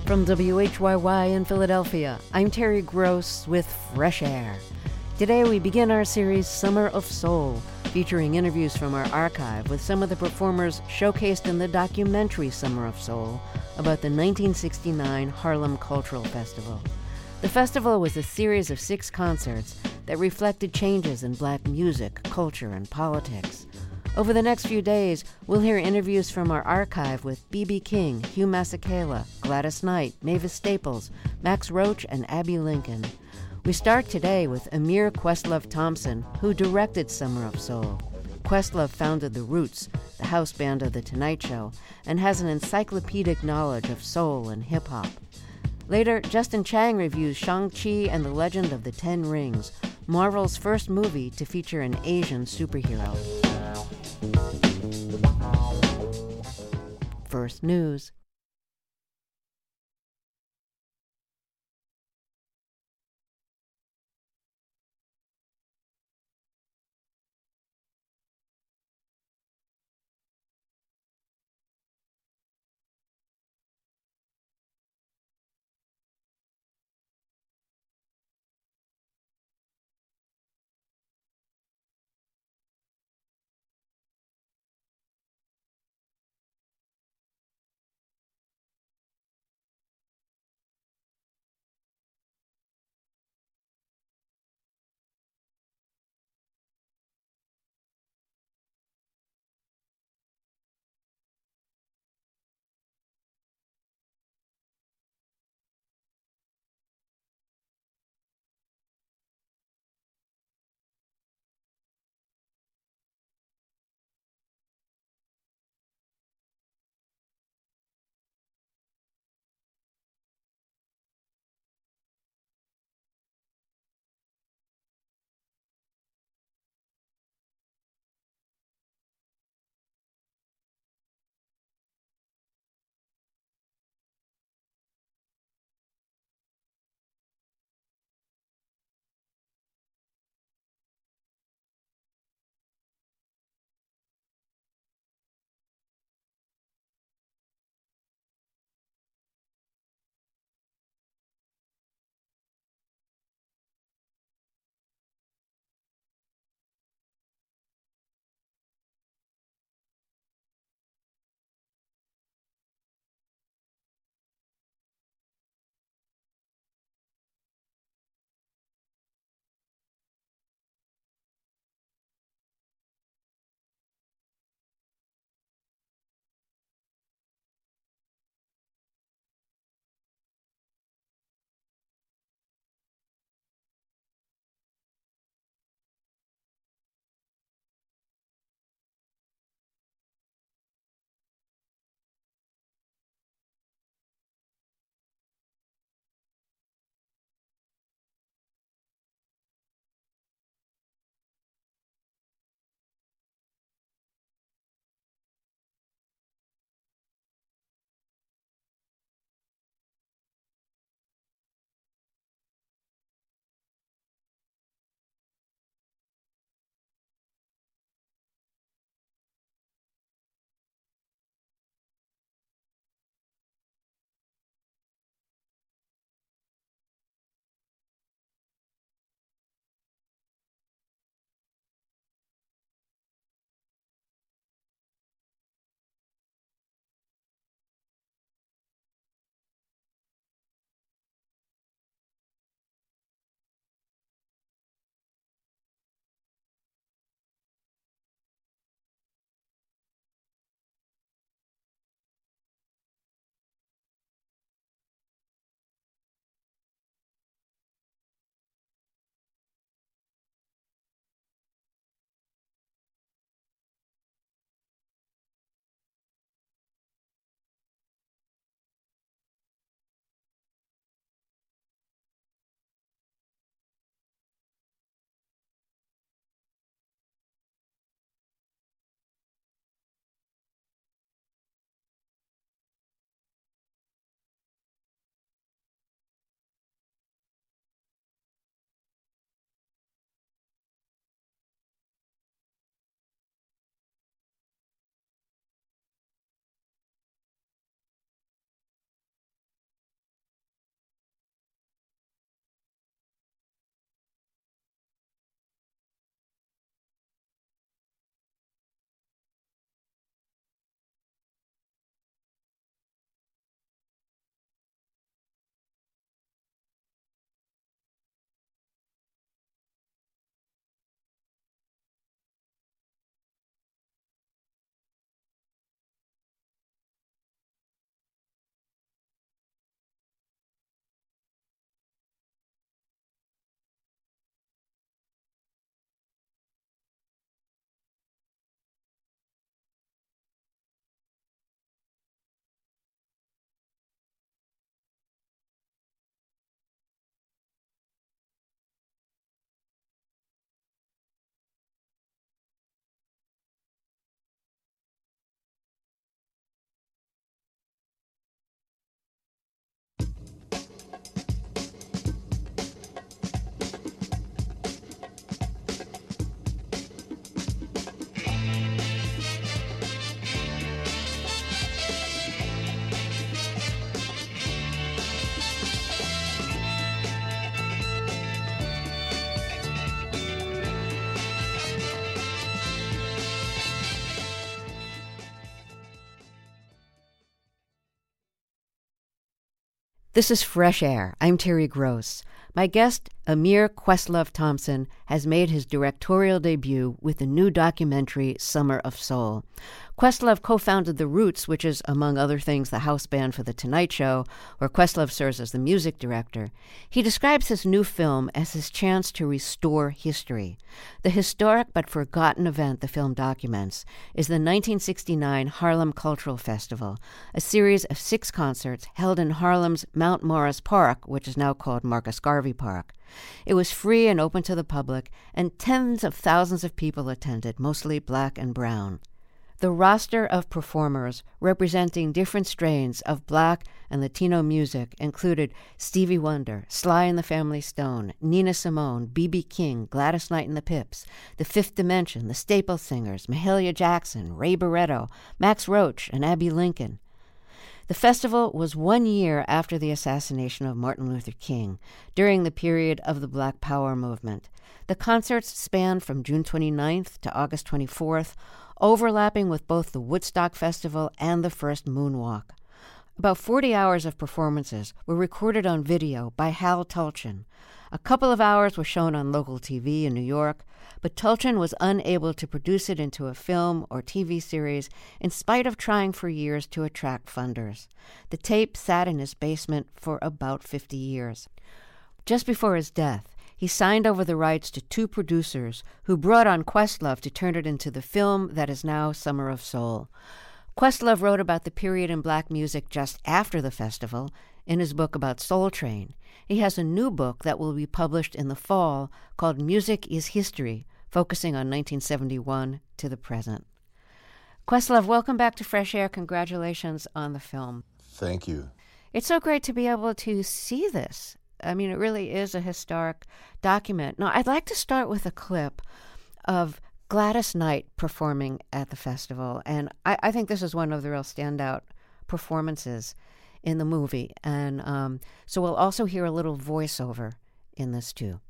From WHYY in Philadelphia, I'm Terry Gross with Fresh Air. Today we begin our series Summer of Soul, featuring interviews from our archive with some of the performers showcased in the documentary Summer of Soul about the 1969 Harlem Cultural Festival. The festival was a series of 6 concerts that reflected changes in black music, culture, and politics. Over the next few days, we'll hear interviews from our archive with B.B. King, Hugh Masekela, Gladys Knight, Mavis Staples, Max Roach, and Abby Lincoln. We start today with Amir Questlove Thompson, who directed Summer of Soul. Questlove founded The Roots, the house band of The Tonight Show, and has an encyclopedic knowledge of soul and hip-hop. Later, Justin Chang reviews Shang-Chi and the Legend of the Ten Rings, Marvel's first movie to feature an Asian superhero. First news. This is Fresh Air. I'm Terry Gross. My guest, Amir Questlove-Thompson, has made his directorial debut with the new documentary Summer of Soul. Questlove co-founded The Roots, which is, among other things, the house band for The Tonight Show, where Questlove serves as the music director. He describes his new film as his chance to restore history. The historic but forgotten event the film documents is the 1969 Harlem Cultural Festival, a series of 6 concerts held in Harlem's Mount Morris Park, which is now called Marcus Garvey Park. It was free and open to the public, and tens of thousands of people attended, mostly black and brown. The roster of performers representing different strains of black and Latino music included Stevie Wonder, Sly and the Family Stone, Nina Simone, B.B. King, Gladys Knight and the Pips, The Fifth Dimension, the Staple Singers, Mahalia Jackson, Ray Barretto, Max Roach, and Abbey Lincoln. The festival was 1 year after the assassination of Martin Luther King, during the period of the Black Power movement. The concerts spanned from June 29th to August 24th, overlapping with both the Woodstock Festival and the first Moonwalk. About 40 hours of performances were recorded on video by Hal Tulchin. A couple of hours were shown on local TV in New York, but Tulchin was unable to produce it into a film or TV series in spite of trying for years to attract funders. The tape sat in his basement for about 50 years. Just before his death, he signed over the rights to 2 producers who brought on Questlove to turn it into the film that is now Summer of Soul. Questlove wrote about the period in black music just after the festival in his book about Soul Train. He has a new book that will be published in the fall called Music is History, focusing on 1971 to the present. Questlove, welcome back to Fresh Air. Congratulations on the film. Thank you. It's so great to be able to see this. I mean, it really is a historic document. Now, I'd like to start with a clip of Gladys Knight performing at the festival, and I think this is one of the real standout performances in the movie. And so we'll also hear a little voiceover in this, too.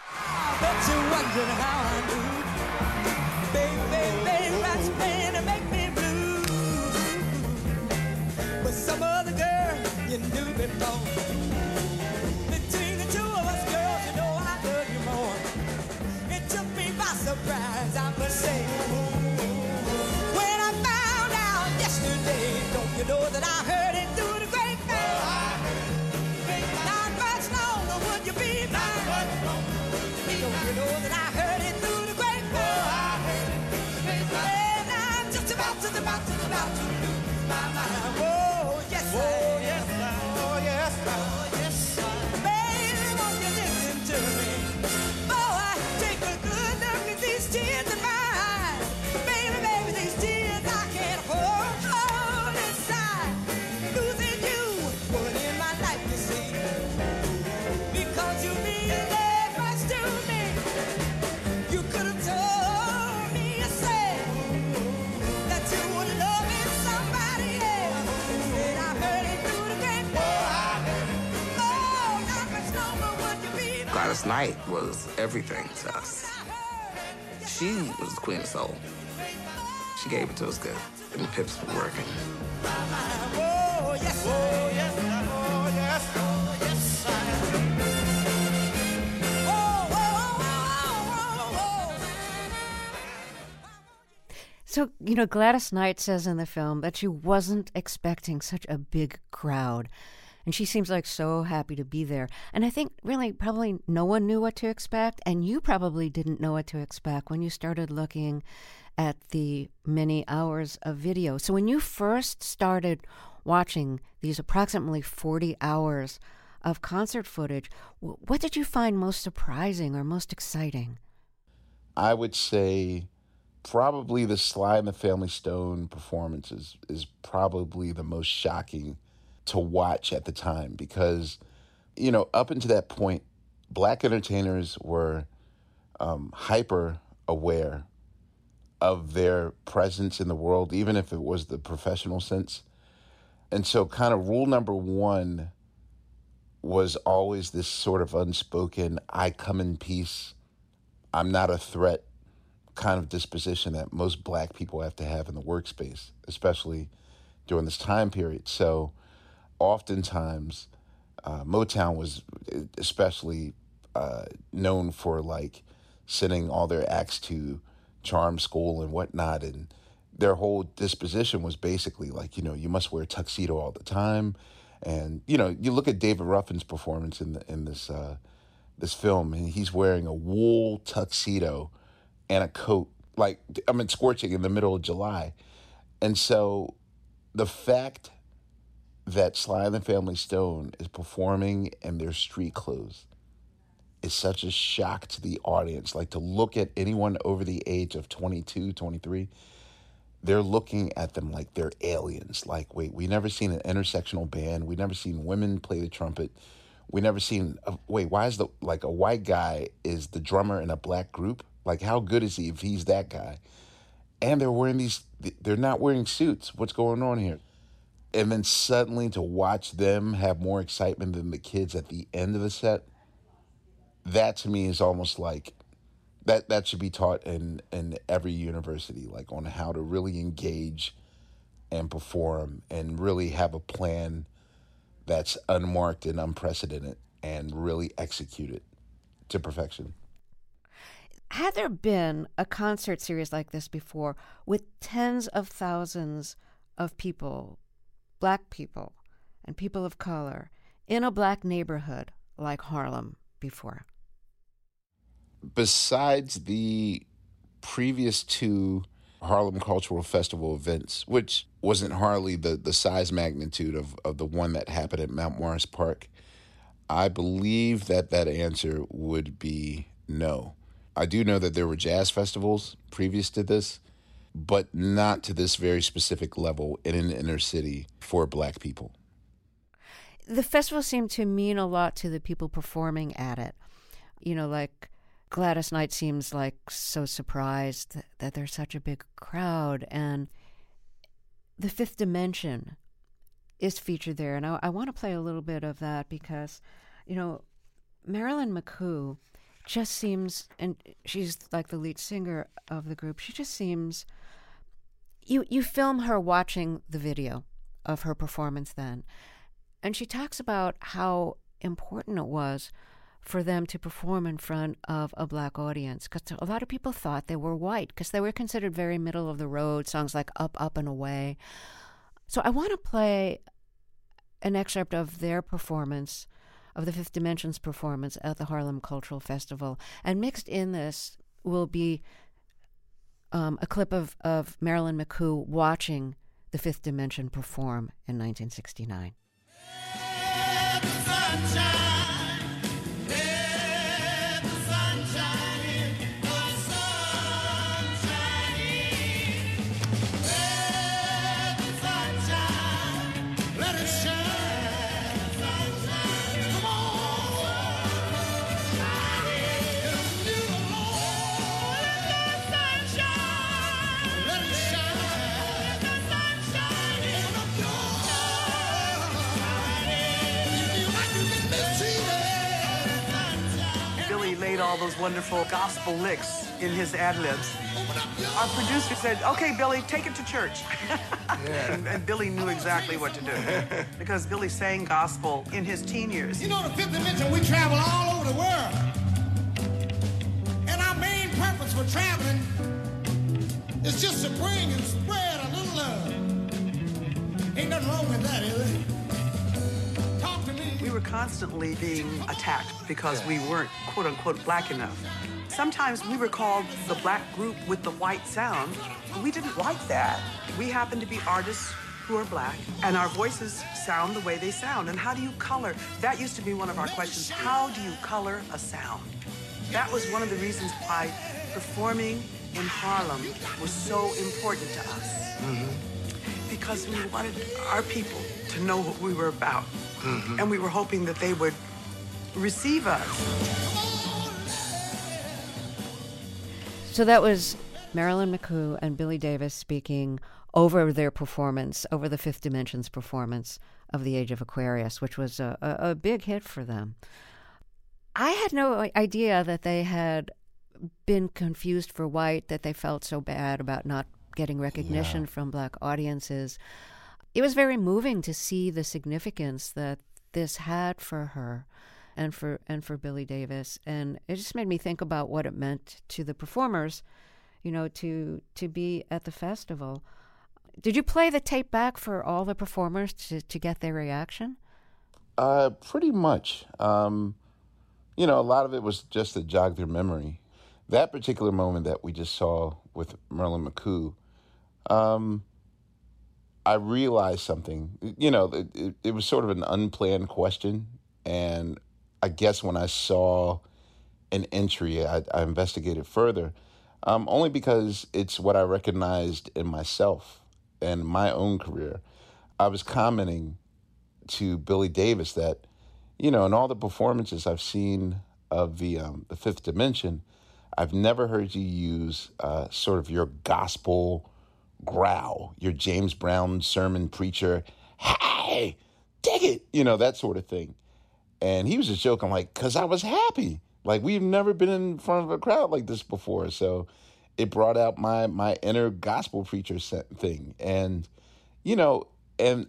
I bet you're wondering how I do. Baby, that's playing to make me blue. But some other girl you knew before. Between the two of us, girls, you know I love you more. It took me by surprise, I must say. When I found out yesterday, don't you know that I heard it through the grapevine? Not much longer would you be mine. Don't you know that I heard it through the grapevine? And I'm just about to lose my mind. Oh, yes, oh, yes, oh, yes, oh, yes. Baby, won't you listen to me? Boy, take a good look at these tears of mine. Baby, these tears I can't hold inside. Losing you, woman in my life, you see. Because you mean that much to me. You could have told me yourself that you were loving somebody else. Instead, I heard it through the grapevine. Oh, not much longer would you be mine. Gladys Knight was everything to us. She was the queen of soul. She gave it to us good. And the Pips were working. Oh, yes, oh, yes, oh, yes, oh, yes, So, Gladys Knight says in the film that she wasn't expecting such a big crowd. And she seems like so happy to be there. And I think really probably no one knew what to expect. And you probably didn't know what to expect when you started looking at the many hours of video. So when you first started watching these approximately 40 hours of concert footage, what did you find most surprising or most exciting? I would say probably the Sly and the Family Stone performance is probably the most shocking to watch at the time because, up until that point, black entertainers were hyper aware of their presence in the world, even if it was the professional sense. And so kind of rule number one was always this sort of unspoken, I come in peace, I'm not a threat kind of disposition that most black people have to have in the workspace, especially during this time period. So oftentimes Motown was especially known for like sending all their acts to charm school and whatnot, and their whole disposition was basically like, you must wear a tuxedo all the time. And you look at David Ruffin's performance in this film, and he's wearing a wool tuxedo and a coat, like, scorching in the middle of July. And so the fact that Sly and the Family Stone is performing in their street clothes is such a shock to the audience. Like, to look at anyone over the age of 22, 23, they're looking at them like they're aliens. Like, wait, we never seen an intersectional band. We never seen women play the trumpet. We never seen, why is a white guy is the drummer in a black group? Like, how good is he if he's that guy? And they're not wearing suits. What's going on here? And then suddenly to watch them have more excitement than the kids at the end of the set, that to me is almost like, that should be taught in every university, like on how to really engage and perform and really have a plan that's unmarked and unprecedented and really execute it to perfection. Had there been a concert series like this before with tens of thousands of people, black people and people of color, in a black neighborhood like Harlem before? Besides the previous two Harlem Cultural Festival events, which wasn't hardly the size magnitude of the one that happened at Mount Morris Park, I believe that answer would be no. I do know that there were jazz festivals previous to this, but not to this very specific level in an inner city for black people. The festival seemed to mean a lot to the people performing at it. Like Gladys Knight seems like so surprised that there's such a big crowd. And The Fifth Dimension is featured there. And I want to play a little bit of that because, Marilyn McCoo just seems, and she's like the lead singer of the group, she just seems, you film her watching the video of her performance then, and she talks about how important it was for them to perform in front of a black audience, because a lot of people thought they were white because they were considered very middle of the road, songs like Up, Up and Away. So I want to play an excerpt of their performance, of the Fifth Dimension's performance at the Harlem Cultural Festival. And mixed in this will be a clip of Marilyn McCoo watching the Fifth Dimension perform in 1969. All those wonderful gospel licks in his ad-libs. Our producer said, okay, Billy, take it to church. Yeah. And Billy knew exactly what to do because Billy sang gospel in his teen years. The Fifth Dimension, we travel all over the world. And our main purpose for traveling is just to bring and spread a little love. Ain't nothing wrong with that, is there? We were constantly being attacked because we weren't, quote unquote, black enough. Sometimes we were called the black group with the white sound. We didn't like that. We happen to be artists who are black, and our voices sound the way they sound. And how do you color? That used to be one of our questions. How do you color a sound? That was one of the reasons why performing in Harlem was so important to us. Mm-hmm. Because we wanted our people to know what we were about. Mm-hmm. And we were hoping that they would receive us. So that was Marilyn McCoo and Billy Davis speaking over their performance, over the Fifth Dimension's performance of The Age of Aquarius, which was a big hit for them. I had no idea that they had been confused for white, that they felt so bad about not getting recognition from black audiences. It was very moving to see the significance that this had for her and for Billy Davis. And it just made me think about what it meant to the performers, to be at the festival. Did you play the tape back for all the performers to get their reaction? Pretty much. A lot of it was just to jog their memory. That particular moment that we just saw with Merlin McCoo, I realized something. It was sort of an unplanned question. And I guess when I saw an entry, I investigated further, only because it's what I recognized in myself and my own career. I was commenting to Billy Davis that, in all the performances I've seen of the Fifth Dimension, I've never heard you use sort of your gospel growl, your James Brown sermon preacher, hey, dig it, that sort of thing. And he was just joking, like, because I was happy. Like, we've never been in front of a crowd like this before. So it brought out my inner gospel preacher thing. And, and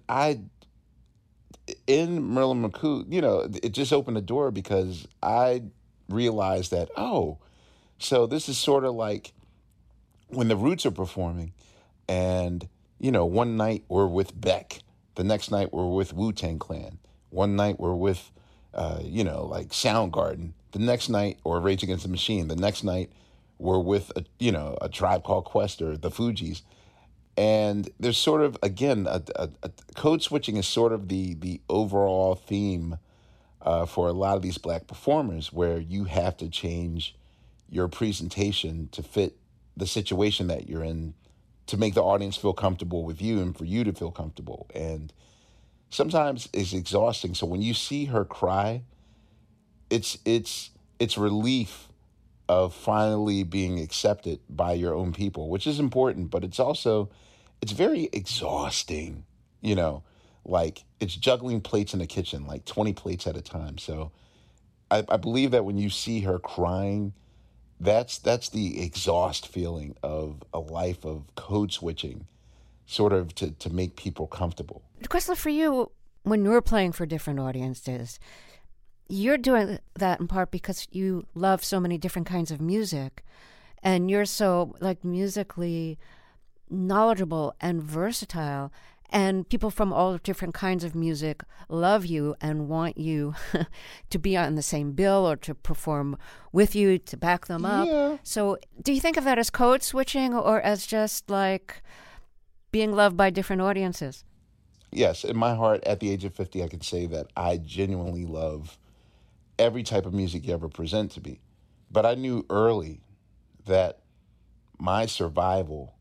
in Merlin McCoo, it just opened the door because I realized that, so this is sort of like when the Roots are performing and, one night we're with Beck, the next night we're with Wu-Tang Clan, one night we're with, like Soundgarden, the next night, or Rage Against the Machine, the next night we're with, a Tribe Called Quest or the Fugees. And there's sort of, again, a code switching is sort of the overall theme for a lot of these Black performers, where you have to change your presentation to fit the situation that you're in, to make the audience feel comfortable with you and for you to feel comfortable. And sometimes it's exhausting. So when you see her cry, it's relief of finally being accepted by your own people, which is important, but it's very exhausting, like it's juggling plates in the kitchen, like 20 plates at a time. So I believe that when you see her crying, that's the exhaust feeling of a life of code switching, sort of to make people comfortable. Questler, for you, when you're playing for different audiences, you're doing that in part because you love so many different kinds of music, and you're so musically knowledgeable and versatile, and people from all different kinds of music love you and want you to be on the same bill or to perform with you, to back them up. Yeah. So do you think of that as code switching or as just like being loved by different audiences? Yes, in my heart, at the age of 50, I can say that I genuinely love every type of music you ever present to me. But I knew early that my survival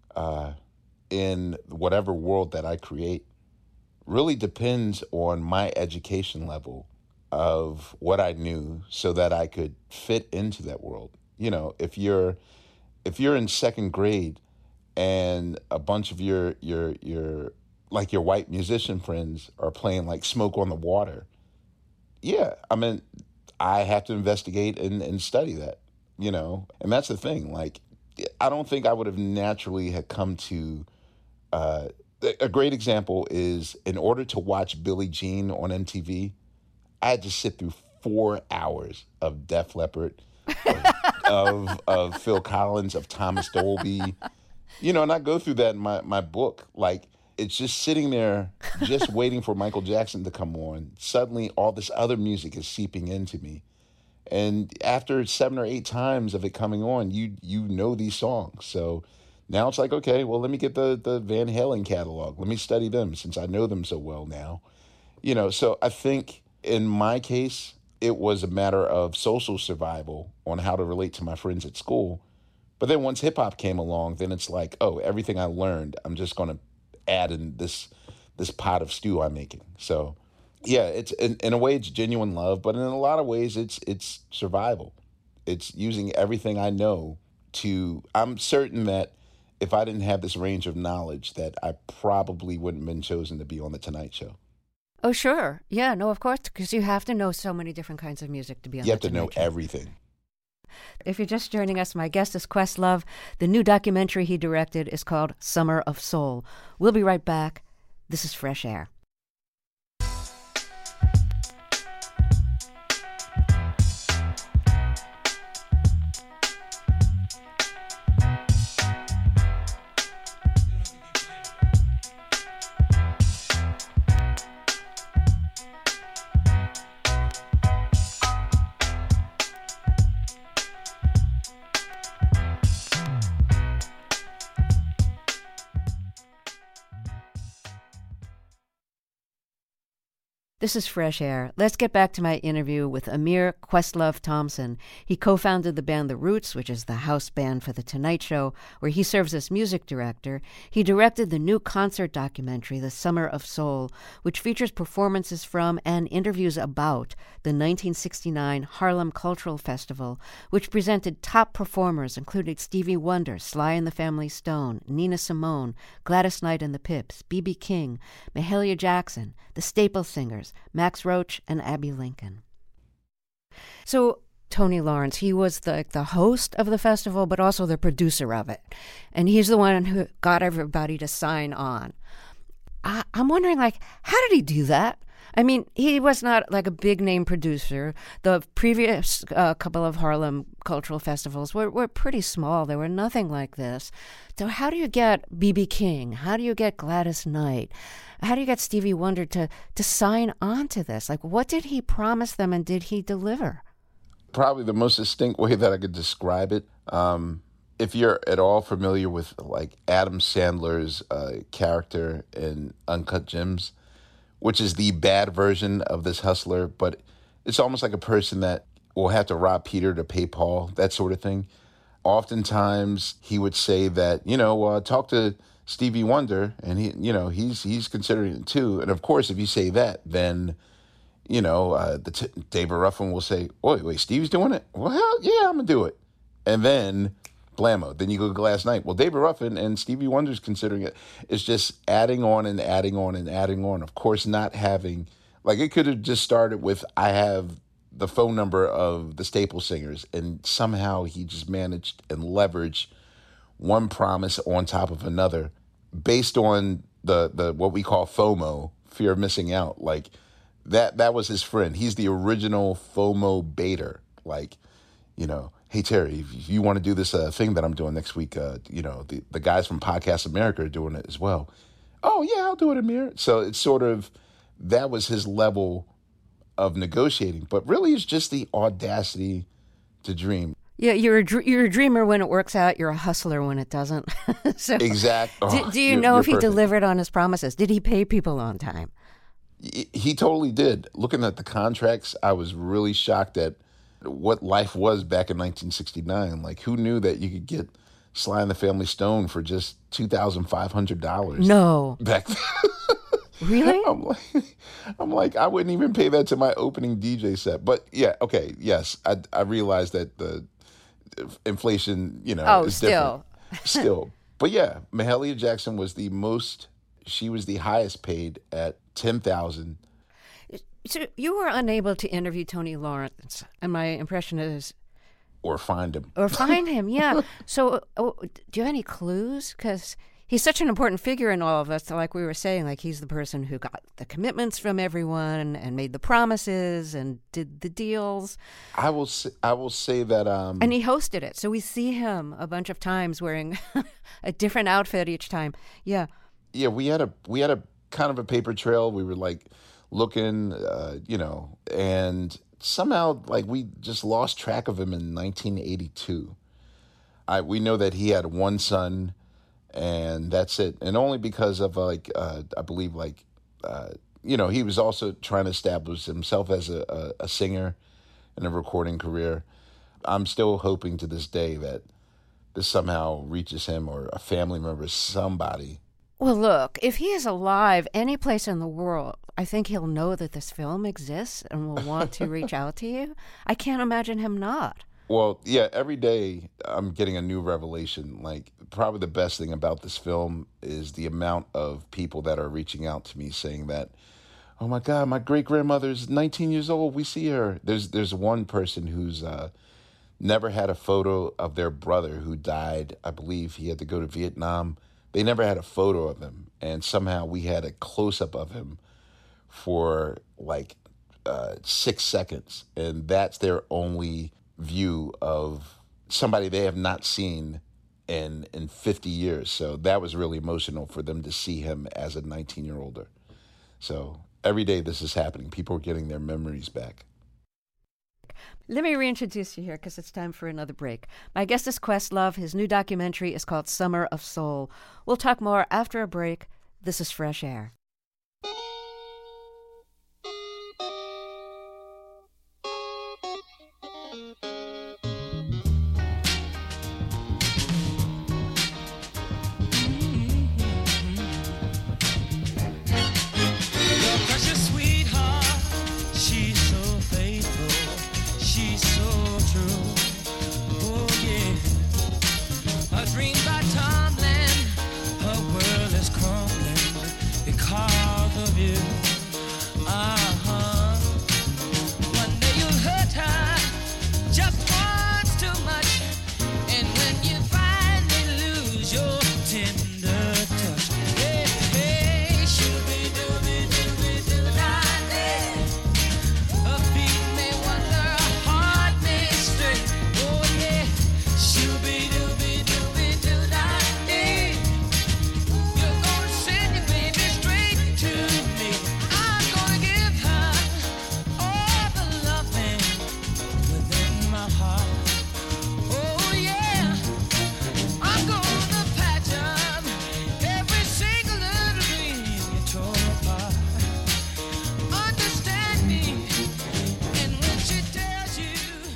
in whatever world that I create really depends on my education level of what I knew, so that I could fit into that world. If you're in second grade and a bunch of your white musician friends are playing like Smoke on the Water, yeah, I mean, I have to investigate and study that, and that's the thing. Like, I don't think I would have naturally had come to, a great example is, in order to watch Billie Jean on MTV, I had to sit through 4 hours of Def Leppard, of Phil Collins, of Thomas Dolby, and I go through that in my book. Like, it's just sitting there, just waiting for Michael Jackson to come on. Suddenly, all this other music is seeping into me. And after 7 or 8 times of it coming on, you know these songs. So now it's like, okay, well, let me get the Van Halen catalog. Let me study them since I know them so well now. So I think in my case, it was a matter of social survival on how to relate to my friends at school. But then once hip hop came along, then it's like, oh, everything I learned, I'm just going to add in this pot of stew I'm making. So yeah, it's in a way it's genuine love, but in a lot of ways it's survival. It's using everything I know I'm certain that if I didn't have this range of knowledge, that I probably wouldn't have been chosen to be on The Tonight Show. Oh, sure. Yeah, no, of course, because you have to know so many different kinds of music to be on You have The to know Tonight Show. everything. If you're just joining us, my guest is Questlove. The new documentary he directed is called Summer of Soul. We'll be right back. This is Fresh Air. This is Fresh Air. Let's get back to my interview with Amir Questlove Thompson. He co-founded the band The Roots, which is the house band for The Tonight Show, where he serves as music director. He directed the new concert documentary, The Summer of Soul, which features performances from and interviews about the 1969 Harlem Cultural Festival, which presented top performers including Stevie Wonder, Sly and the Family Stone, Nina Simone, Gladys Knight and the Pips, B.B. King, Mahalia Jackson, the Staple Singers, Max Roach, and Abby Lincoln. So Tony Lawrence, he was the host of the festival, but also the producer of it. And he's the one who got everybody to sign on. I'm wondering, how did he do that? I mean, he was not like a big-name producer. The previous couple of Harlem cultural festivals were pretty small. They were nothing like this. So how do you get B.B. King? How do you get Gladys Knight? How do you get Stevie Wonder to sign on to this? What did he promise them, and did he deliver? Probably the most distinct way that I could describe it, if you're at all familiar with, Adam Sandler's character in Uncut Gems, which is the bad version of this hustler, but it's almost like a person that will have to rob Peter to pay Paul, that sort of thing. Oftentimes, he would say that, talk to Stevie Wonder, and he's considering it too. And of course, if you say that, then, David Ruffin will say, wait, Stevie's doing it? Well, hell, yeah, I'm going to do it. And then blammo. Then you go to Gladys Knight. Well, David Ruffin and Stevie Wonder's considering it. It's just adding on and adding on and adding on. Of course, not having, it could have just started with, I have the phone number of the Staple Singers, and somehow he just managed and leveraged one promise on top of another based on the what we call FOMO, fear of missing out. That was his friend. He's the original FOMO baiter. Hey, Terry, if you want to do this thing that I'm doing next week, the guys from Podcast America are doing it as well. Oh, yeah, I'll do it, Amir. So it's sort of, that was his level of negotiating. But really, it's just the audacity to dream. Yeah, you're a dreamer when it works out. You're a hustler when it doesn't. So, exactly. Do you know if he delivered on his promises? Did he pay people on time? He totally did. Looking at the contracts, I was really shocked at what life was back in 1969. Who knew that you could get Sly and the Family Stone for just $2,500? No. Back then. Really? I'm like, I wouldn't even pay that to my opening DJ set. But yeah, okay, yes, I realize that the inflation, is still. different. Still. But yeah, Mahalia Jackson was she was the highest paid at $10,000. So you were unable to interview Tony Lawrence, and my impression is... Or find him. Yeah. So do you have any clues? Because he's such an important figure in all of this. Like we were saying, he's the person who got the commitments from everyone and made the promises and did the deals. I will say that... and he hosted it. So we see him a bunch of times wearing a different outfit each time. Yeah. Yeah, we had a kind of a paper trail. We were looking, and somehow we just lost track of him in 1982. We know that he had one son, and that's it. And only because of I believe he was also trying to establish himself as a singer and a recording career. I'm still hoping to this day that this somehow reaches him or a family member, somebody. Well, look, if he is alive any place in the world, I think he'll know that this film exists and will want to reach out to you. I can't imagine him not. Well, yeah, every day I'm getting a new revelation. Probably the best thing about this film is the amount of people that are reaching out to me saying that, oh my God, my great-grandmother's 19 years old. We see her. There's one person who's never had a photo of their brother who died. I believe he had to go to Vietnam. They never had a photo of him, and somehow we had a close-up of him for 6 seconds, and that's their only view of somebody they have not seen in 50 years. So that was really emotional for them to see him as a 19-year-older. So every day this is happening. People are getting their memories back. Let me reintroduce you here because it's time for another break. My guest is Questlove. His new documentary is called Summer of Soul. We'll talk more after a break. This is Fresh Air.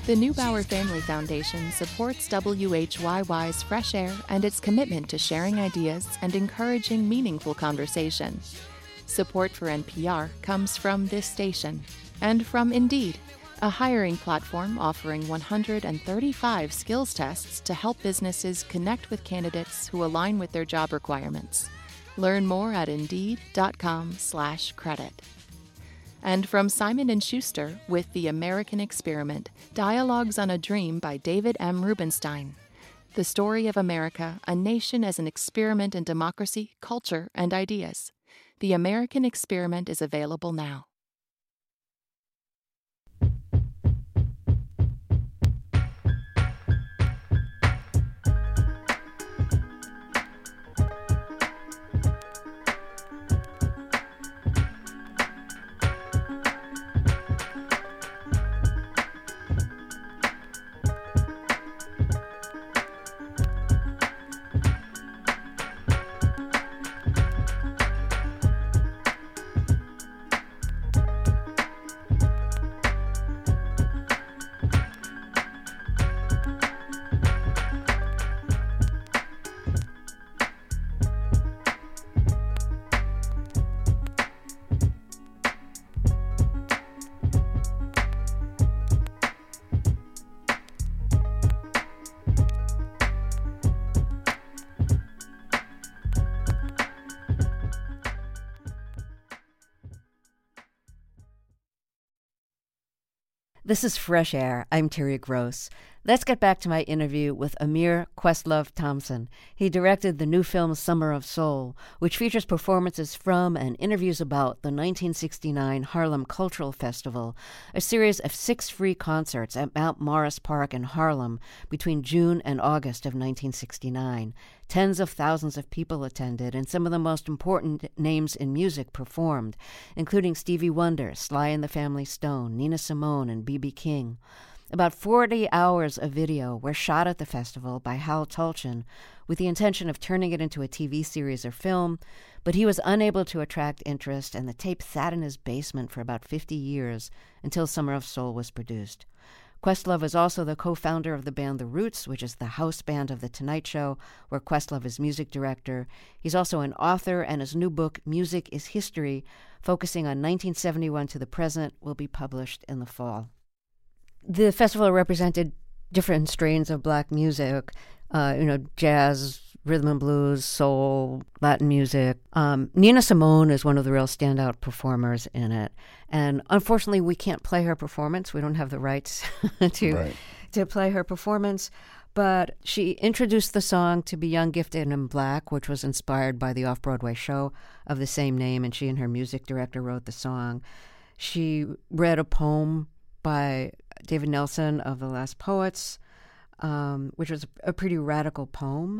The Neubauer Family Foundation supports WHYY's Fresh Air and its commitment to sharing ideas and encouraging meaningful conversation. Support for NPR comes from this station and from Indeed, a hiring platform offering 135 skills tests to help businesses connect with candidates who align with their job requirements. Learn more at Indeed.com/credit. And from Simon & Schuster with The American Experiment, Dialogues on a Dream by David M. Rubenstein. The story of America, a nation as an experiment in democracy, culture, and ideas. The American Experiment is available now. This is Fresh Air. I'm Terry Gross. Let's get back to my interview with Amir Questlove Thompson. He directed the new film Summer of Soul, which features performances from and interviews about the 1969 Harlem Cultural Festival, a series of 6 free concerts at Mount Morris Park in Harlem between June and August of 1969. Tens of thousands of people attended, and some of the most important names in music performed, including Stevie Wonder, Sly and the Family Stone, Nina Simone, and B.B. King. About 40 hours of video were shot at the festival by Hal Tulchin with the intention of turning it into a TV series or film, but he was unable to attract interest, and the tape sat in his basement for about 50 years until Summer of Soul was produced. Questlove is also the co-founder of the band The Roots, which is the house band of The Tonight Show, where Questlove is music director. He's also an author, and his new book, Music is History, focusing on 1971 to the present, will be published in the fall. The festival represented different strains of black music, jazz, rhythm and blues, soul, Latin music. Nina Simone is one of the real standout performers in it. And unfortunately, we can't play her performance. We don't have the rights to play her performance. But she introduced the song to Be Young, Gifted, and Black, which was inspired by the off-Broadway show of the same name, and she and her music director wrote the song. She read a poem by David Nelson of The Last Poets, which was a pretty radical poem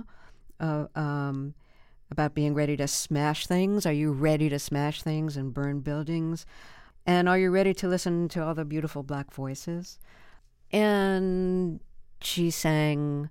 about being ready to smash things. Are you ready to smash things and burn buildings? And are you ready to listen to all the beautiful black voices? And she sang...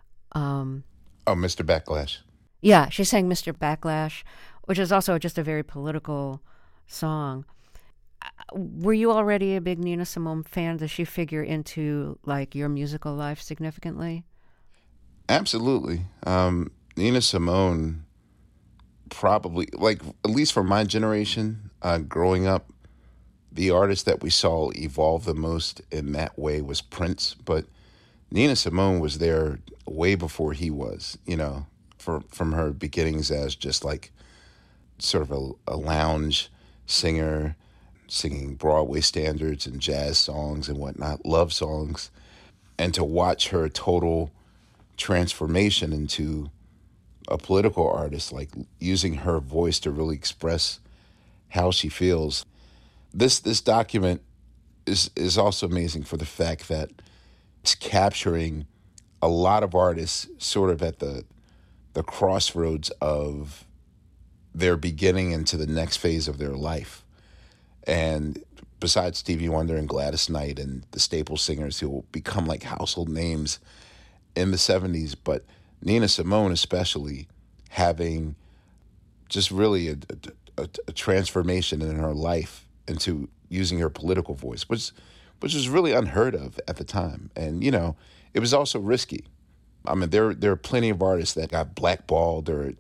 Mr. Backlash. Yeah, she sang Mr. Backlash, which is also just a very political song. Were you already a big Nina Simone fan? Does she figure into your musical life significantly? Absolutely. Nina Simone probably, at least for my generation, growing up, the artist that we saw evolve the most in that way was Prince. But Nina Simone was there way before he was, from her beginnings as just sort of a lounge singer, singing Broadway standards and jazz songs and whatnot, love songs, and to watch her total transformation into a political artist, using her voice to really express how she feels. This document is also amazing for the fact that it's capturing a lot of artists sort of at the crossroads of their beginning into the next phase of their life. And besides Stevie Wonder and Gladys Knight and the staple singers who will become household names in the 70s, but Nina Simone especially having just really a transformation in her life into using her political voice, which was really unheard of at the time. And, you know, it was also risky. I mean, there are plenty of artists that got blackballed or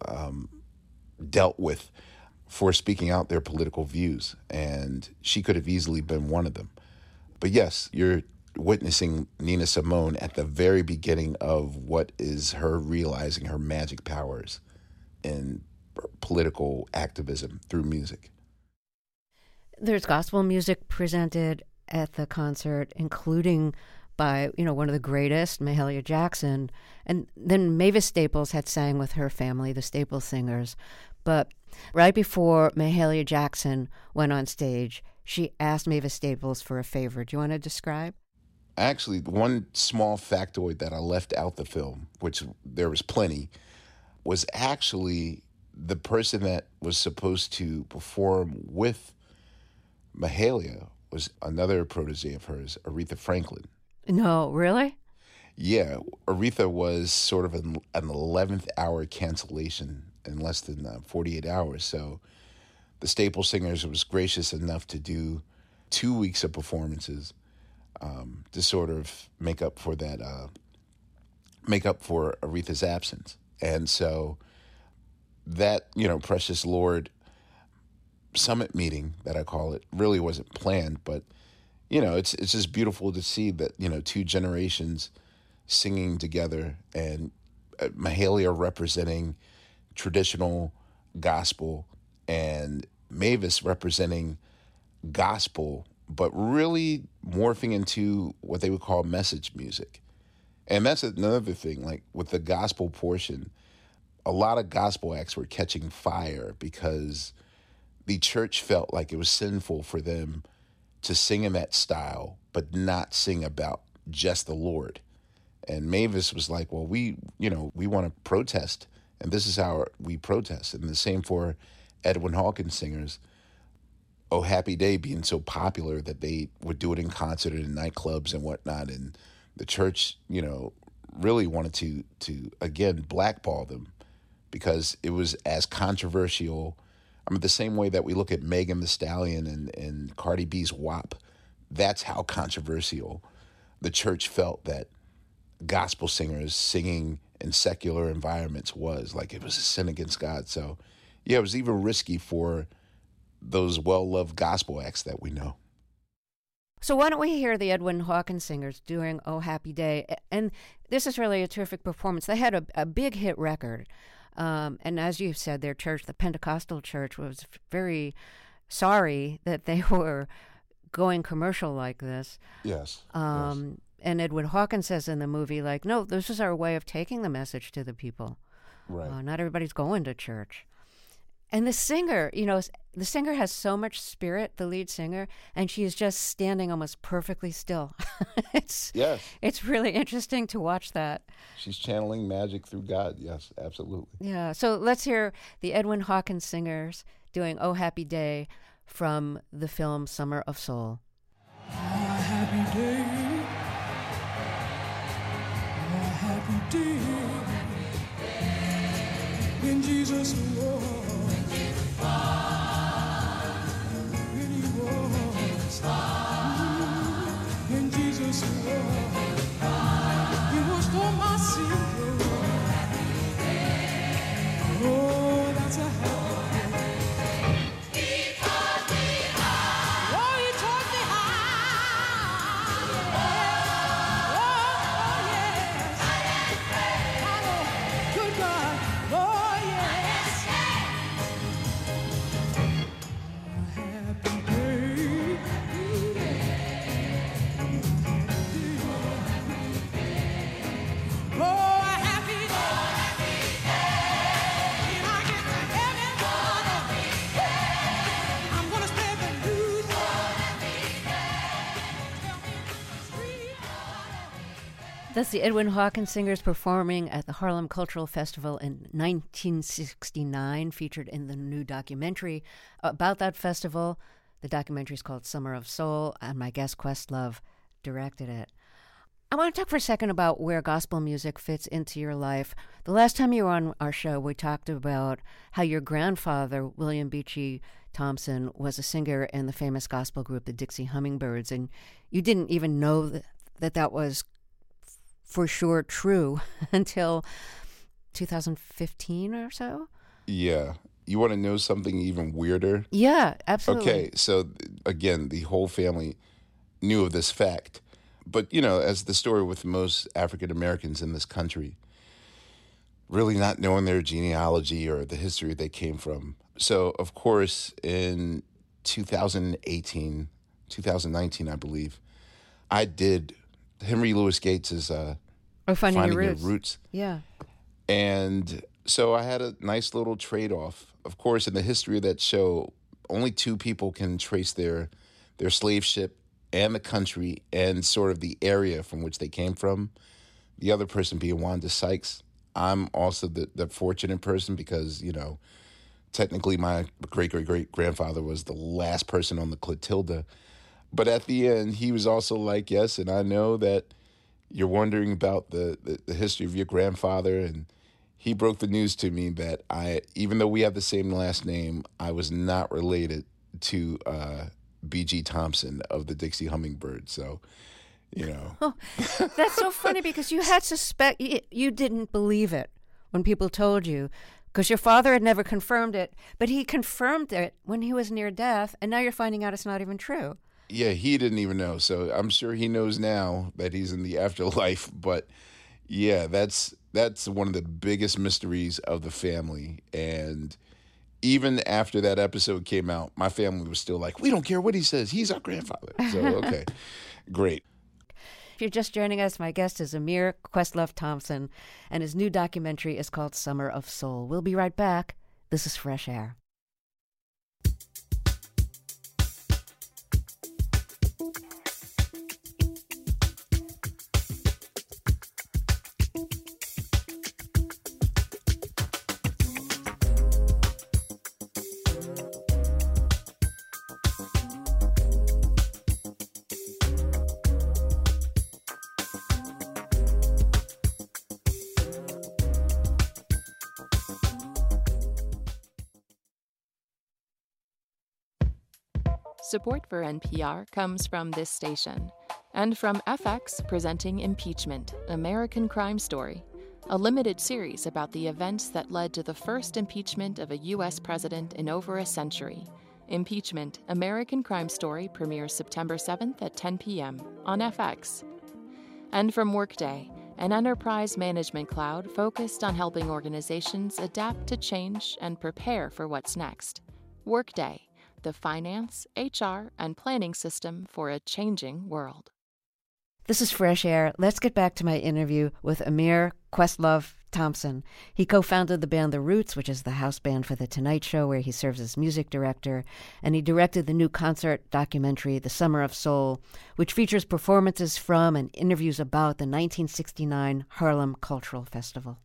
dealt with for speaking out their political views, and she could have easily been one of them. But yes, you're witnessing Nina Simone at the very beginning of what is her realizing her magic powers in political activism through music. There's gospel music presented at the concert, including by, you know, one of the greatest, Mahalia Jackson. And then Mavis Staples had sang with her family, the Staples Singers. But right before Mahalia Jackson went on stage, she asked Mavis Staples for a favor. Do you want to describe? Actually, one small factoid that I left out the film, which there was plenty, was actually the person that was supposed to perform with Mahalia was another protege of hers, Aretha Franklin. No, really? Yeah, Aretha was sort of an 11th hour cancellation in less than 48 hours. So the Staples Singers was gracious enough to do 2 weeks of performances to sort of make up for that, make up for Aretha's absence. And so that, you know, Precious Lord summit meeting that I call it really wasn't planned, but you know, it's just beautiful to see that, you know, two generations singing together, and Mahalia representing traditional gospel and Mavis representing gospel, but really morphing into what they would call message music. And that's another thing, like with the gospel portion, a lot of gospel acts were catching fire because the church felt like it was sinful for them to sing in that style, but not sing about just the Lord. And Mavis was like, well, we want to protest, and this is how we protest. And the same for Edwin Hawkins singers. Oh Happy Day being so popular that they would do it in concert and in nightclubs and whatnot. And the church, you know, really wanted to again, blackball them because it was as controversial. I mean, the same way that we look at Megan Thee Stallion and Cardi B's WAP, that's how controversial the church felt that gospel singers singing in secular environments was. Like, it was a sin against God. So, yeah, it was even risky for those well-loved gospel acts that we know. So why don't we hear the Edwin Hawkins Singers doing Oh Happy Day? And this is really a terrific performance. They had a big hit record. And as you said, their church, the Pentecostal church, was very sorry that they were going commercial like this. Yes. And Edwin Hawkins says in the movie, like, no, this is our way of taking the message to the people. Right. Not everybody's going to church. And the singer, you know, the singer has so much spirit, the lead singer, and she is just standing almost perfectly still. It's really interesting to watch that. She's channeling magic through God. Yes, absolutely. Yeah. So let's hear the Edwin Hawkins Singers doing Oh Happy Day from the film Summer of Soul. Oh, happy day. Oh, happy day. When Jesus was. When he was. When Jesus was. He washed all my sins. Oh, that's a happy day. That's the Edwin Hawkins Singers performing at the Harlem Cultural Festival in 1969, featured in the new documentary about that festival. The documentary is called Summer of Soul, and my guest Questlove directed it. I want to talk for a second about where gospel music fits into your life. The last time you were on our show, we talked about how your grandfather, William Beachy Thompson was a singer in the famous gospel group, the Dixie Hummingbirds, and you didn't even know that was for sure true until 2015 or so? Yeah. You want to know something even weirder? Yeah, absolutely. Okay, so again, the whole family knew of this fact. But, as the story with most African Americans in this country, really not knowing their genealogy or the history they came from. So, of course, in 2019, I believe, I did Henry Louis Gates' Finding Your Your Roots. Roots. Yeah. And so I had a nice little trade-off. Of course, in the history of that show, only two people can trace their slave ship and the country and sort of the area from which they came from. The other person being Wanda Sykes. I'm also the fortunate person because, technically my great-great-great-grandfather was the last person on the Clotilda. But at the end, he was also like, yes, and I know that you're wondering about the history of your grandfather, and he broke the news to me that even though we have the same last name, I was not related to B.G. Thompson of the Dixie Hummingbirds. So, Oh, that's so funny because you had you didn't believe it when people told you because your father had never confirmed it, but he confirmed it when he was near death, and now you're finding out it's not even true. Yeah, he didn't even know. So I'm sure he knows now that he's in the afterlife. But yeah, that's one of the biggest mysteries of the family. And even after that episode came out, my family was still like, we don't care what he says. He's our grandfather. So, okay, great. If you're just joining us, my guest is Amir Questlove Thompson, and his new documentary is called Summer of Soul. We'll be right back. This is Fresh Air. Support for NPR comes from this station and from FX presenting Impeachment, American Crime Story, a limited series about the events that led to the first impeachment of a U.S. president in over a century. Impeachment, American Crime Story premieres September 7th at 10 p.m. on FX. And from Workday, an enterprise management cloud focused on helping organizations adapt to change and prepare for what's next. Workday, the finance, HR, and planning system for a changing world. This is Fresh Air. Let's get back to my interview with Amir Questlove Thompson. He co-founded the band The Roots, which is the house band for The Tonight Show, where he serves as music director, and he directed the new concert documentary, The Summer of Soul, which features performances from and interviews about the 1969 Harlem Cultural Festival.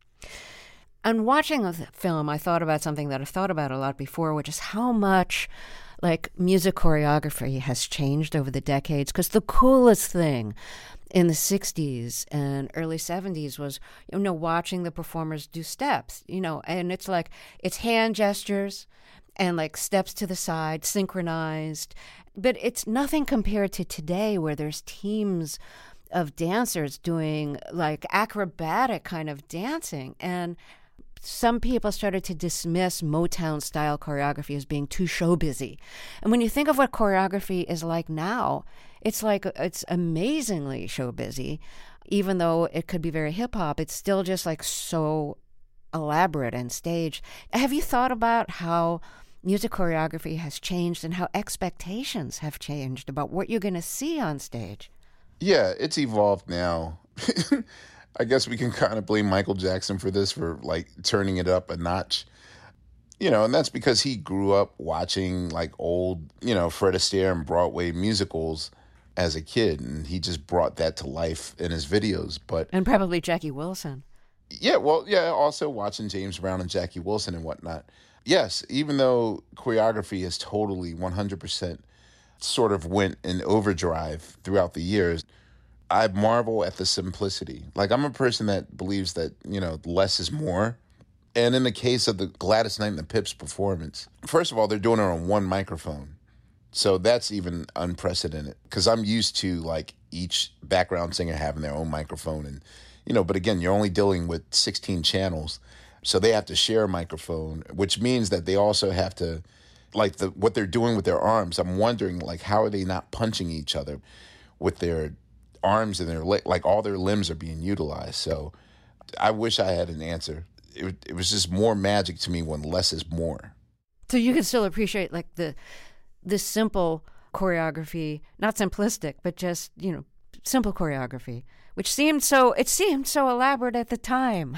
And watching the film, I thought about something that I've thought about a lot before, which is how much music choreography has changed over the decades. Because the coolest thing in the 60s and early 70s was, watching the performers do steps, and it's hand gestures and steps to the side, synchronized. But it's nothing compared to today where there's teams of dancers doing acrobatic kind of dancing. And some people started to dismiss Motown-style choreography as being too show busy. And when you think of what choreography is like now, it's amazingly show busy. Even though it could be very hip-hop, it's still just so elaborate and staged. Have you thought about how music choreography has changed and how expectations have changed about what you're going to see on stage? Yeah, it's evolved now. I guess we can kind of blame Michael Jackson for this, for turning it up a notch. And that's because he grew up watching old, Fred Astaire and Broadway musicals as a kid, and he just brought that to life in his videos. And probably Jackie Wilson. Yeah, well, yeah, also watching James Brown and Jackie Wilson and whatnot. Yes, even though choreography has totally 100% sort of went in overdrive throughout the years, I marvel at the simplicity. I'm a person that believes that, less is more. And in the case of the Gladys Knight and the Pips performance, first of all, they're doing it on one microphone. So that's even unprecedented, because I'm used to like each background singer having their own microphone. And, but again, you're only dealing with 16 channels. So they have to share a microphone, which means that they also have to, like what they're doing with their arms. I'm wondering, like, how are they not punching each other with their arms and their like all their limbs are being utilized. So I wish I had an answer. It was just more magic to me when less is more. So you can still appreciate like this simple choreography, not simplistic, but just, simple choreography, which seemed so elaborate at the time.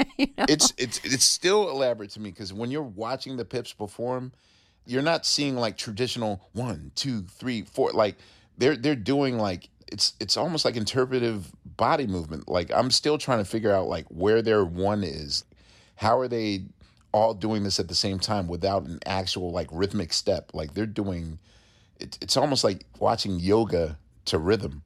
It's still elaborate to me, because when you're watching the Pips perform, you're not seeing like traditional 1, 2, 3, 4. Like they're doing like it's almost like interpretive body movement. Like I'm still trying to figure out like where their one is. How are they all doing this at the same time without an actual like rhythmic step? Like they're doing it's almost like watching yoga to rhythm.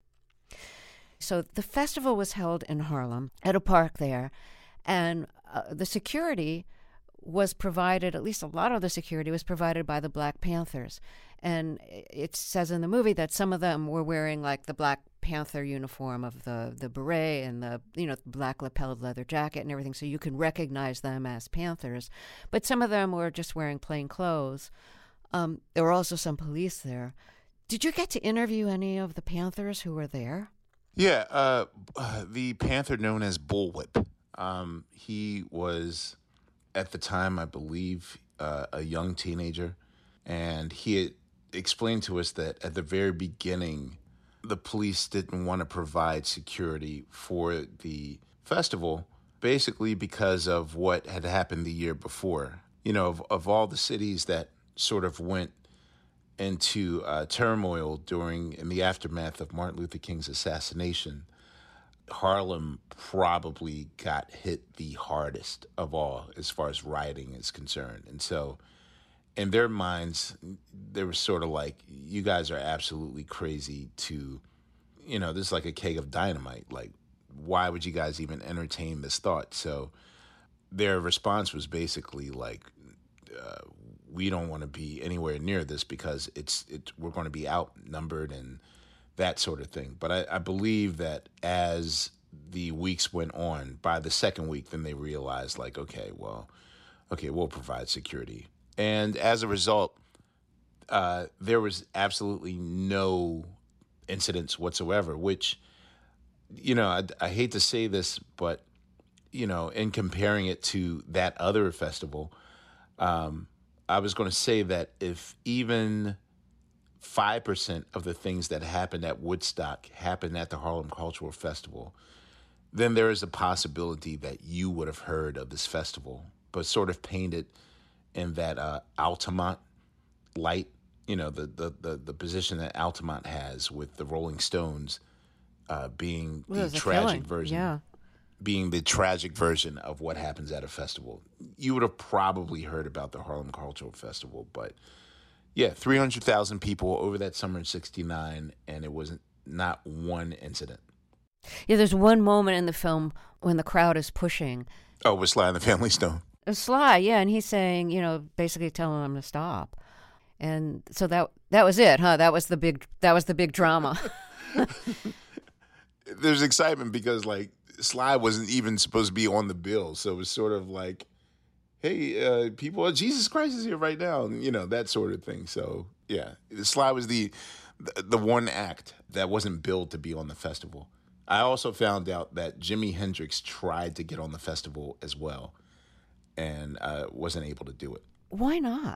So the festival was held in Harlem at a park there, and the security was provided, at least a lot of the security was provided by the Black Panthers. And it says in the movie that some of them were wearing like the Black Panther uniform of the beret and the black lapelled leather jacket and everything, so you can recognize them as Panthers. But some of them were just wearing plain clothes. There were also some police there. Did you get to interview any of the Panthers who were there? Yeah, the Panther known as Bullwhip. He was, at the time, I believe, a young teenager, and he had explained to us that at the very beginning, the police didn't want to provide security for the festival, basically because of what had happened the year before. Of all the cities that sort of went into turmoil in the aftermath of Martin Luther King's assassination, Harlem probably got hit the hardest of all as far as rioting is concerned. And so in their minds, they were sort of like, you guys are absolutely crazy to, this is like a keg of dynamite. Like, why would you guys even entertain this thought? So their response was basically like, we don't want to be anywhere near this because we're going to be outnumbered and that sort of thing. But I believe that as the weeks went on, by the second week, then they realized like, okay, we'll provide security. And as a result, there was absolutely no incidents whatsoever, which, I hate to say this, but, in comparing it to that other festival, I was going to say that if even 5% of the things that happened at Woodstock happened at the Harlem Cultural Festival, then there is a possibility that you would have heard of this festival, but sort of painted in that Altamont light, the position that Altamont has with the Rolling Stones being the tragic version. Yeah. Being the tragic version of what happens at a festival. You would have probably heard about the Harlem Cultural Festival, but yeah, 300,000 people over that summer in '69, and it was not one incident. Yeah, there's one moment in the film when the crowd is pushing. Oh, with Sly and the Family Stone. Sly, yeah, and he's saying, basically telling them to stop. And so that was it, huh? That was the big drama. There's excitement because like Sly wasn't even supposed to be on the bill, so it was sort of like, hey, people, Jesus Christ is here right now, and that sort of thing. So yeah, Sly was the one act that wasn't billed to be on the festival. I also found out that Jimi Hendrix tried to get on the festival as well, and wasn't able to do it. Why not?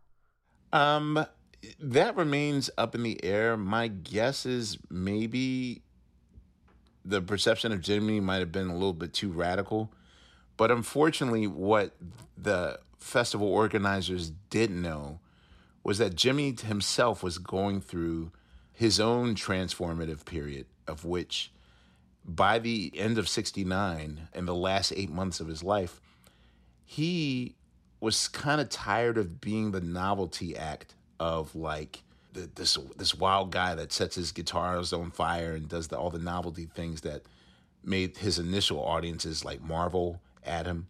That remains up in the air. My guess is maybe the perception of Jimmy might have been a little bit too radical. But unfortunately, what the festival organizers didn't know was that Jimmy himself was going through his own transformative period, of which by the end of '69, in the last 8 months of his life, he was kind of tired of being the novelty act of like this wild guy that sets his guitars on fire and does all the novelty things that made his initial audiences like marvel at him.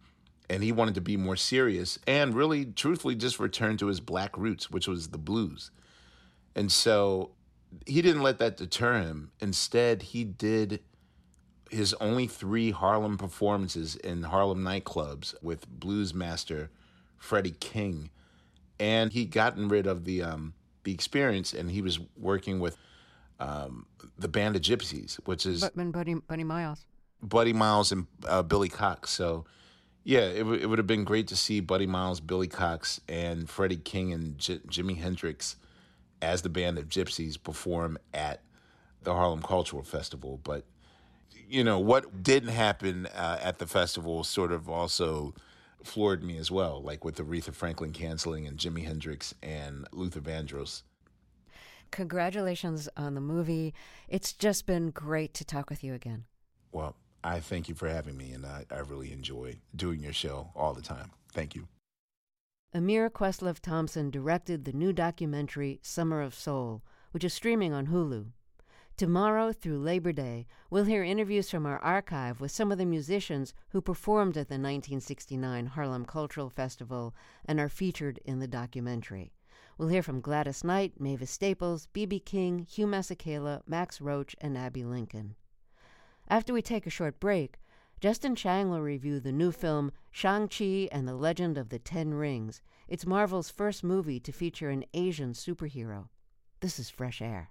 And he wanted to be more serious and really, truthfully, just return to his black roots, which was the blues. And so he didn't let that deter him. Instead, he did his only 3 Harlem performances in Harlem nightclubs with blues master Freddie King. And he'd gotten rid of the experience, and he was working with the Band of Gypsies, which is Buddy Miles. Buddy Miles and Billy Cox. So, yeah, it would have been great to see Buddy Miles, Billy Cox, and Freddie King and Jimi Hendrix as the Band of Gypsies perform at the Harlem Cultural Festival. But, you know, what didn't happen at the festival sort of also floored me as well, like with Aretha Franklin canceling and Jimi Hendrix and Luther Vandross. Congratulations on the movie. It's just been great to talk with you again. Well, I thank you for having me, and I really enjoy doing your show all the time. Thank you. Amir Questlove Thompson directed the new documentary Summer of Soul, which is streaming on Hulu. Tomorrow through Labor Day, we'll hear interviews from our archive with some of the musicians who performed at the 1969 Harlem Cultural Festival and are featured in the documentary. We'll hear from Gladys Knight, Mavis Staples, B.B. King, Hugh Masekela, Max Roach, and Abby Lincoln. After we take a short break, Justin Chang will review the new film Shang-Chi and the Legend of the Ten Rings. It's Marvel's first movie to feature an Asian superhero. This is Fresh Air.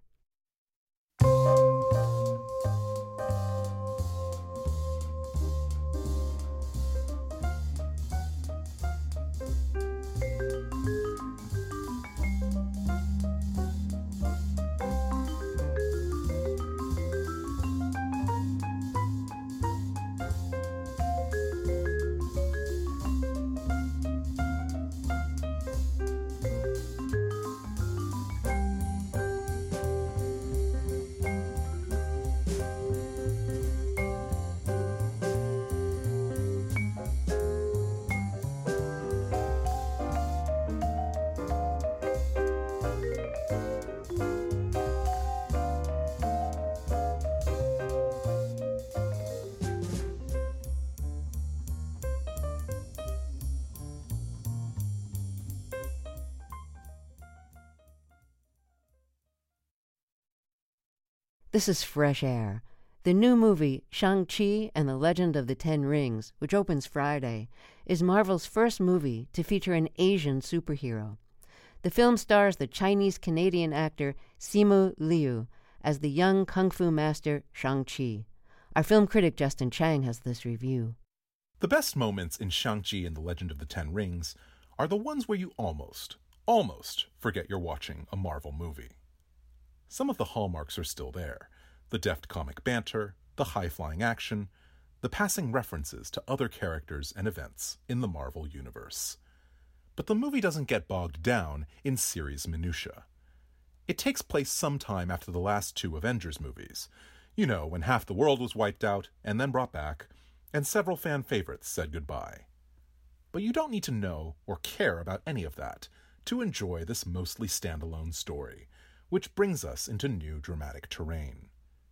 This is Fresh Air. The new movie, Shang-Chi and the Legend of the Ten Rings, which opens Friday, is Marvel's first movie to feature an Asian superhero. The film stars the Chinese-Canadian actor Simu Liu as the young kung fu master Shang-Chi. Our film critic Justin Chang has this review. The best moments in Shang-Chi and the Legend of the Ten Rings are the ones where you almost forget you're watching a Marvel movie. Some of the hallmarks are still there: the deft comic banter, the high-flying action, the passing references to other characters and events in the Marvel Universe. But the movie doesn't get bogged down in series minutiae. It takes place sometime after the last 2 Avengers movies, you know, when half the world was wiped out and then brought back, and several fan favorites said goodbye. But you don't need to know or care about any of that to enjoy this mostly standalone story, which brings us into new dramatic terrain.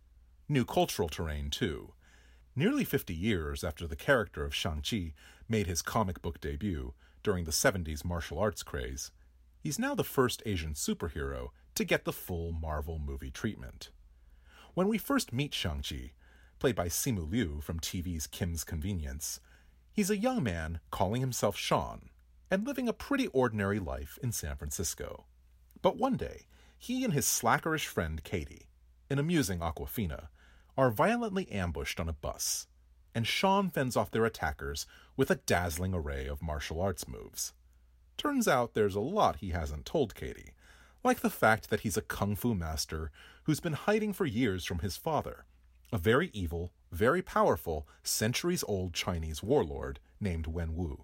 New cultural terrain, too. Nearly 50 years after the character of Shang-Chi made his comic book debut during the 70s martial arts craze, he's now the first Asian superhero to get the full Marvel movie treatment. When we first meet Shang-Chi, played by Simu Liu from TV's Kim's Convenience, he's a young man calling himself Sean and living a pretty ordinary life in San Francisco. But one day, he and his slackerish friend Katie, an amusing Aquafina, are violently ambushed on a bus, and Sean fends off their attackers with a dazzling array of martial arts moves. Turns out there's a lot he hasn't told Katie, like the fact that he's a kung fu master who's been hiding for years from his father, a very evil, very powerful, centuries-old Chinese warlord named Wen Wu.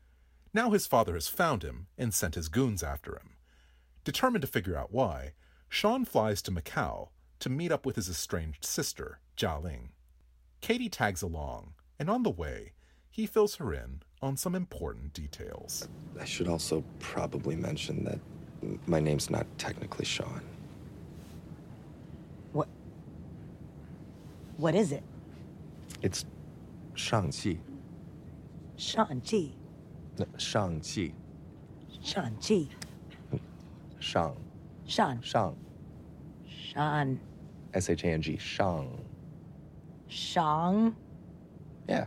Now his father has found him and sent his goons after him. Determined to figure out why, Sean flies to Macau to meet up with his estranged sister, Jia Ling. Katie tags along, and on the way, he fills her in on some important details. I should also probably mention that my name's not technically Sean. What is it? It's Shang-Chi. Shang-Chi. No, Shang-Chi. Shang-Chi. Shang. Shan. Shang. Shan. S-H-A-N-G. Shang. Shang. Yeah.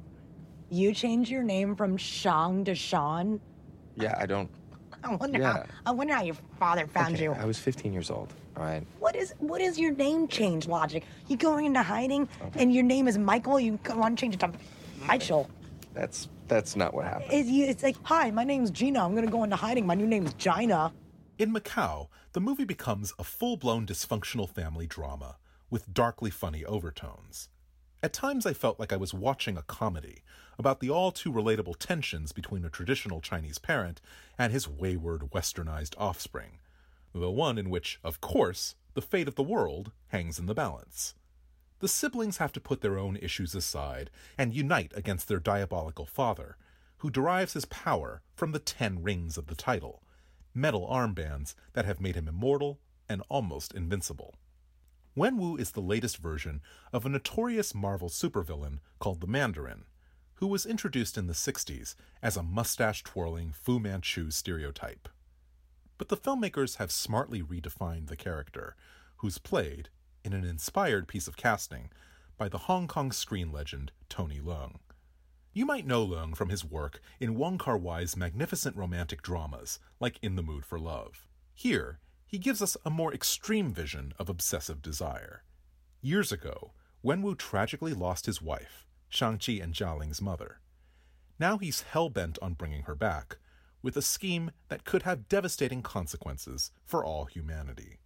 You changed your name from Shang to Sean? Yeah, I don't... I wonder Yeah. how your father found Okay, you. I was 15 years old, all right? What is your name change logic? You going into hiding and your name is Michael, you want to change it to Michael. That's not what happened. It's like, hi, my name's Gina. I'm gonna go into hiding. My new name's Gina. In Macau, the movie becomes a full-blown dysfunctional family drama with darkly funny overtones. At times I felt like I was watching a comedy about the all-too-relatable tensions between a traditional Chinese parent and his wayward, westernized offspring, the one in which, of course, the fate of the world hangs in the balance. The siblings have to put their own issues aside and unite against their diabolical father, who derives his power from the 10 rings of the title, metal armbands that have made him immortal and almost invincible. Wenwu is the latest version of a notorious Marvel supervillain called the Mandarin, who was introduced in the 60s as a mustache-twirling Fu Manchu stereotype. But the filmmakers have smartly redefined the character, who's played, in an inspired piece of casting, by the Hong Kong screen legend Tony Leung. You might know Leung from his work in Wong Kar-wai's magnificent romantic dramas, like In the Mood for Love. Here, he gives us a more extreme vision of obsessive desire. Years ago, Wenwu tragically lost his wife, Shang-Chi and Jialing's mother. Now he's hell-bent on bringing her back, with a scheme that could have devastating consequences for all humanity.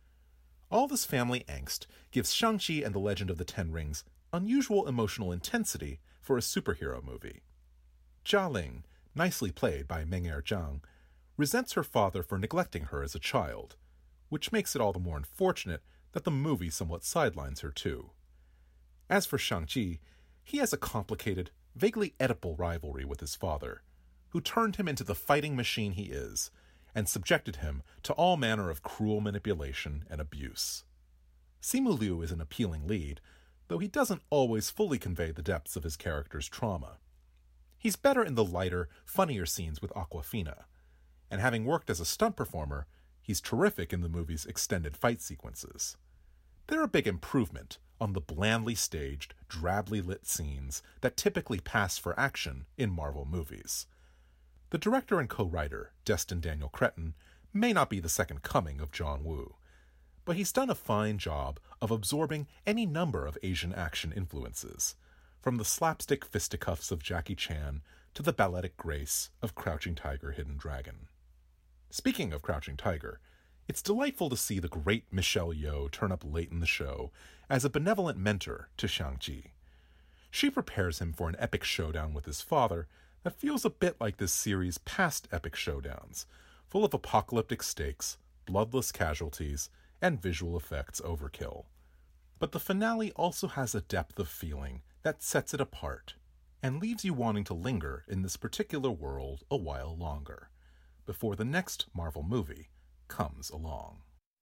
All this family angst gives Shang-Chi and the Legend of the Ten Rings unusual emotional intensity for a superhero movie. Jialing, nicely played by Meng-Er Zhang, resents her father for neglecting her as a child, which makes it all the more unfortunate that the movie somewhat sidelines her too. As for Shang-Chi, he has a complicated, vaguely Oedipal rivalry with his father, who turned him into the fighting machine he is, and subjected him to all manner of cruel manipulation and abuse. Simu Liu is an appealing lead, though he doesn't always fully convey the depths of his character's trauma. He's better in the lighter, funnier scenes with Awkwafina, and having worked as a stunt performer, he's terrific in the movie's extended fight sequences. They're a big improvement on the blandly staged, drably lit scenes that typically pass for action in Marvel movies. The director and co-writer, Destin Daniel Cretton, may not be the second coming of John Woo, but he's done a fine job of absorbing any number of Asian action influences, from the slapstick fisticuffs of Jackie Chan to the balletic grace of Crouching Tiger, Hidden Dragon. Speaking of Crouching Tiger, it's delightful to see the great Michelle Yeoh turn up late in the show as a benevolent mentor to Shang-Chi. She prepares him for an epic showdown with his father that feels a bit like this series' past epic showdowns, full of apocalyptic stakes, bloodless casualties, and visual effects overkill. But the finale also has a depth of feeling that sets it apart, and leaves you wanting to linger in this particular world a while longer, before the next Marvel movie comes along.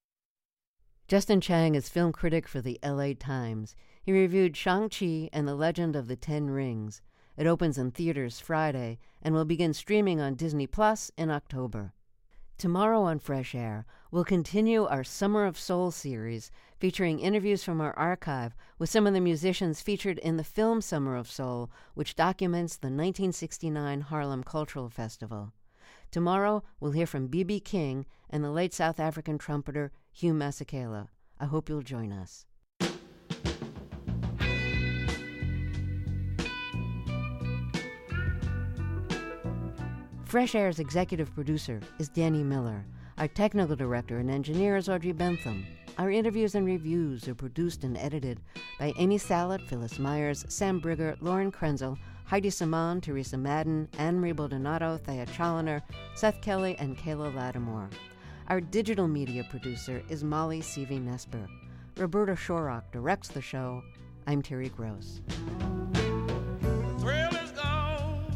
Justin Chang is film critic for the LA Times. He reviewed Shang-Chi and the Legend of the Ten Rings. It opens in theaters Friday and will begin streaming on Disney Plus in October. Tomorrow on Fresh Air, we'll continue our Summer of Soul series, featuring interviews from our archive with some of the musicians featured in the film Summer of Soul, which documents the 1969 Harlem Cultural Festival. Tomorrow, we'll hear from B.B. King and the late South African trumpeter Hugh Masekela. I hope you'll join us. Fresh Air's executive producer is Danny Miller. Our technical director and engineer is Audrey Bentham. Our interviews and reviews are produced and edited by Amy Salet, Phyllis Myers, Sam Brigger, Lauren Krenzel, Heidi Saman, Teresa Madden, Anne-Marie Baldonado, Thea Challoner, Seth Kelly, and Kayla Lattimore. Our digital media producer is Molly Seavey-Nesper. Roberta Shorrock directs the show. I'm Terry Gross. Thrill is gone.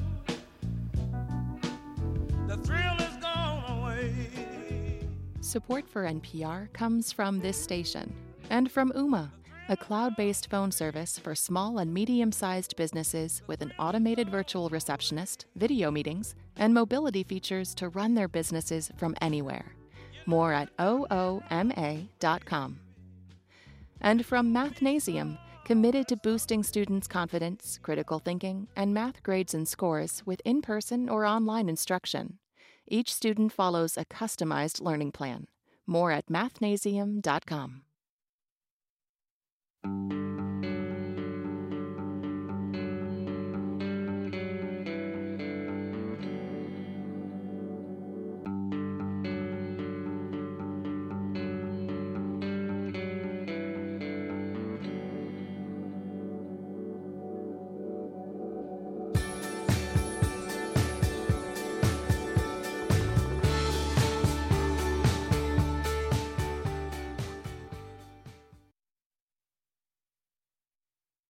The thrill is gone away. Support for NPR comes from this station and from Ooma, a cloud-based phone service for small and medium-sized businesses with an automated virtual receptionist, video meetings, and mobility features to run their businesses from anywhere. More at ooma.com. And from Mathnasium, committed to boosting students' confidence, critical thinking, and math grades and scores with in-person or online instruction. Each student follows a customized learning plan. More at mathnasium.com.